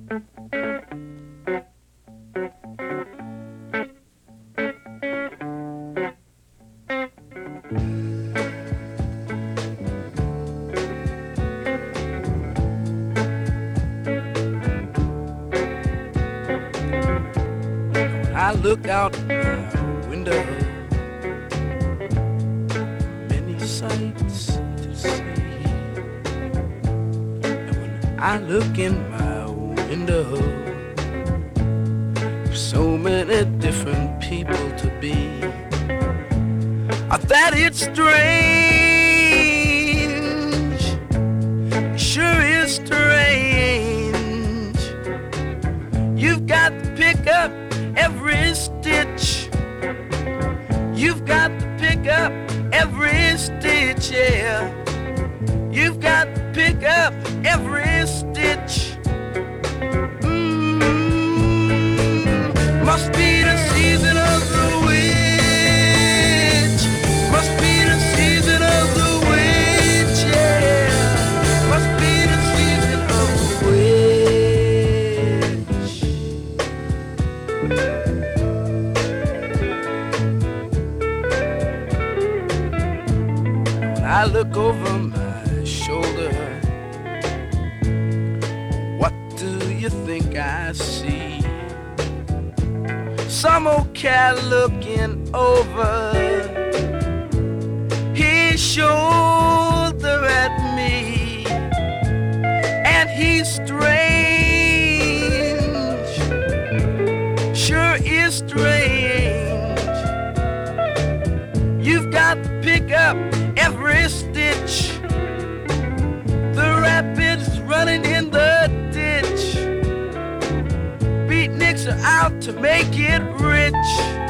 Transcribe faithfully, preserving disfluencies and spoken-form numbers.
I look out my window, many sights to see. And when I look in my window, so many different people to be. I thought it's strange, it sure is strange. You've got to pick up every stitch. You've got to pick up every stitch, yeah. You've got to pick up every stitch. Mm, must be the season of the witch. Must be the season of the witch, yeah. Must be the season of the witch. When I look over my shoulder, what do you think I see? Some old cat looking over his shoulder at me, and he's strange, sure is strange. You've got to pick up every stitch. The rapids running in the ditch. Beatniks are out to make it rich.